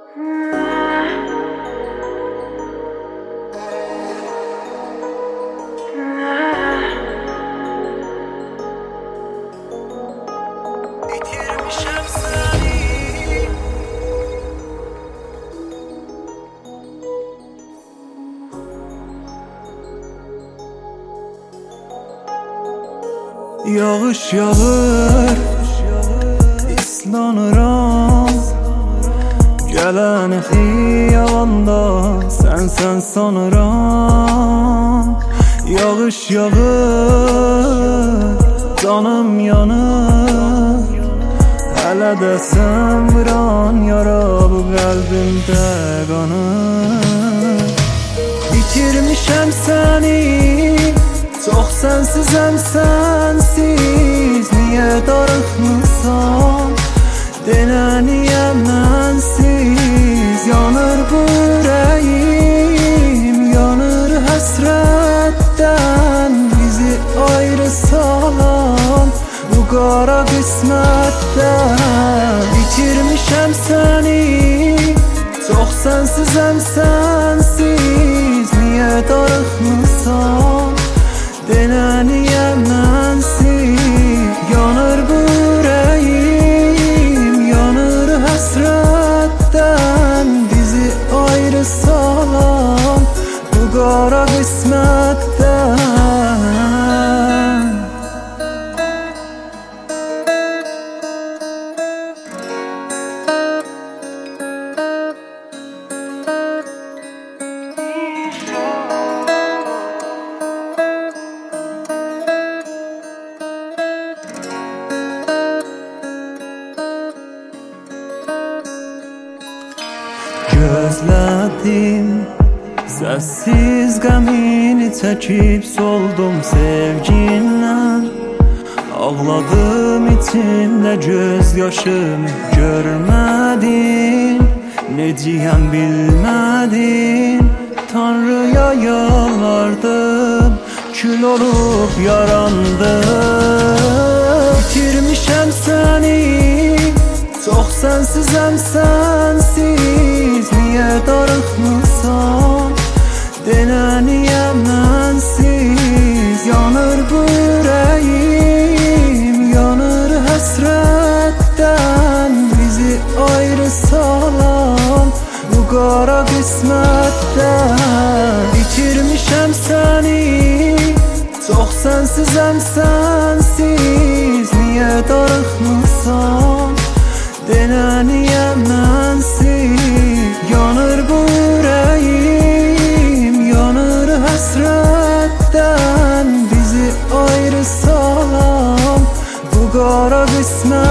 Yağış yağır, islanıram. Gələn xiyabanda sən sanıram. Yağış yağır, canım yanır. Hələ də sən vuran yara bu qəlbimdə qanır. Bitirmişəm səni, çox sənsizəm sənsiz. Niyə darıxmısan, denəniyəm mənsiz. Yanır bu ürəyim, yanır həsrətdən. Bizi ayrı salan bu qara qismətdən. Bitirmişəm səni, çox sənsizəm sənsiz. Niyə darıxmısan, denəniyəm mənsiz. Yanır bu ürəyim, yanır həsrətdən. Bizi ayrı salan bu qara qismətdən. Gözlədim, səssiz qəmini çəkib soldum sevginlə. Ağladım içimdə göz yaşımı görmədin. Necəyəm bilmədin, Tanrıya yalvardım, kül olub yarandım. Bitirmişəm səni, çox sənsizəm sənsiz. Niyə darıxmısan, denəniyəm mənsiz. Yanır bu ürəyim, yanır həsrətdən. Bizi ayrı salan bu qara qismətdən. Bitirmişəm səni, çox sənsizəm sənsiz. Niyə darıxmısan, denəniyəm mənsiz. Yanır bu ürəyim, yanır həsrətdən. Bizi ayrı salan bu qara qismət.